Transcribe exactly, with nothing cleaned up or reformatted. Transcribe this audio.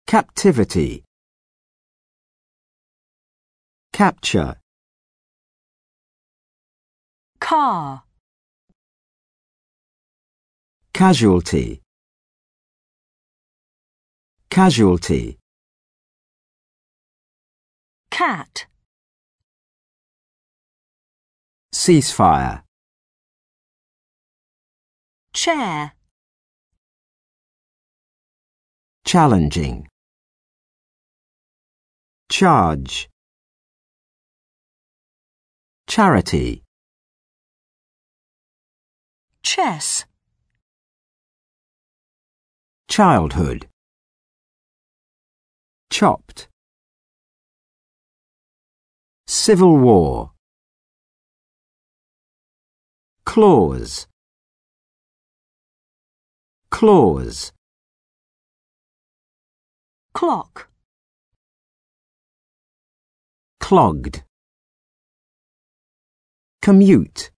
Captivity. Capture. Car. Casualty. Casualty. Cat. Ceasefire. Chair. Challenging. Charge. Charity. Chess. Childhood. Chopped. Civil War. Clause. Clause. Clock. Clogged. Commute.